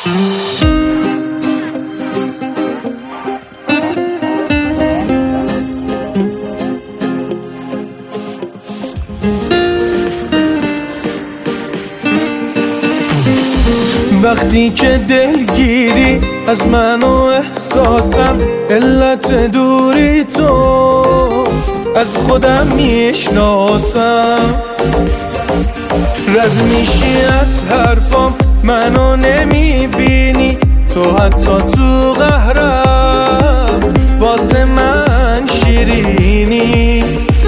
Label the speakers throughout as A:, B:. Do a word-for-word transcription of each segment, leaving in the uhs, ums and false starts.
A: وقتی که دلگیری از من و احساسم، علت دوری تو از خودم میشناسم. رد میشی از حرفام، منو نمیبینی، تو حتی تو قهرم واسه من شیرینی.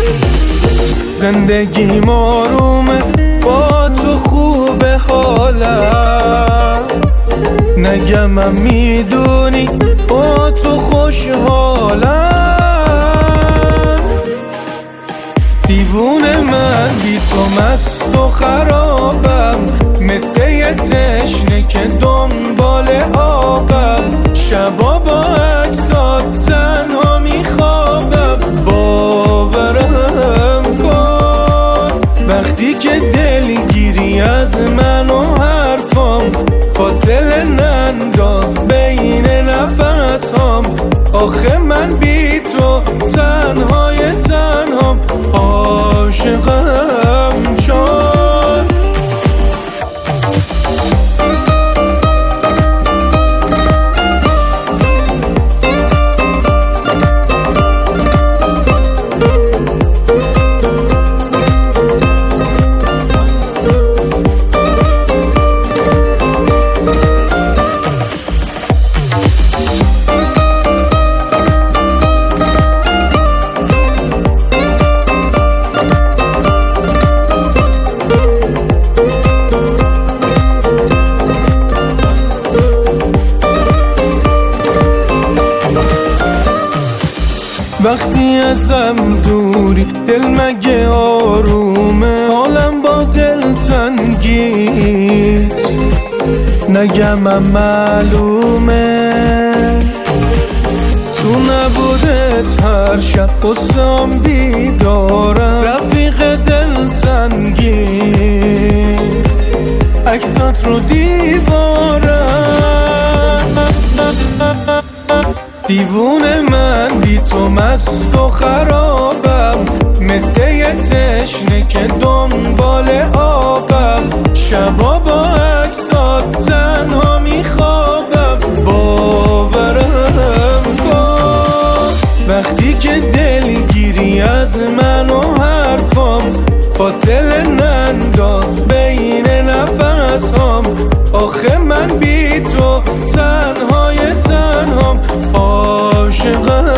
A: زندگی آرومه با تو، خوبه حالم، نگمم میدونی با تو خوشحالم. دیوونه من بی تو مست و خرابم، مثل یه تشنه که دنبال آبم. شبا با عکسات تنها میخوابم، باورم کن. وقتی که دلگیری از من و حرفام، فاصله ننداز بین نفس هام. آخه من بی تو تنهای تنهام، عاشقم چون. وقتی ازم دوری دل مگه آرومه، حالم با دل تنگیت نگمم معلومه. تو نبودت هر شب قصام بیدارم، رفیق دل تنگی عکسات رو دیوارم. دیوونه من بی تو مست و خرابم، مثل یه تشنه که دنبال آبم. شبا با عکسات تنها میخوابم، باورم کن. وقتی که دلگیری از من و حرفام، فاصله ننداز بین نفس هام. آخه من بی تو تنهای تنهام، عاشقم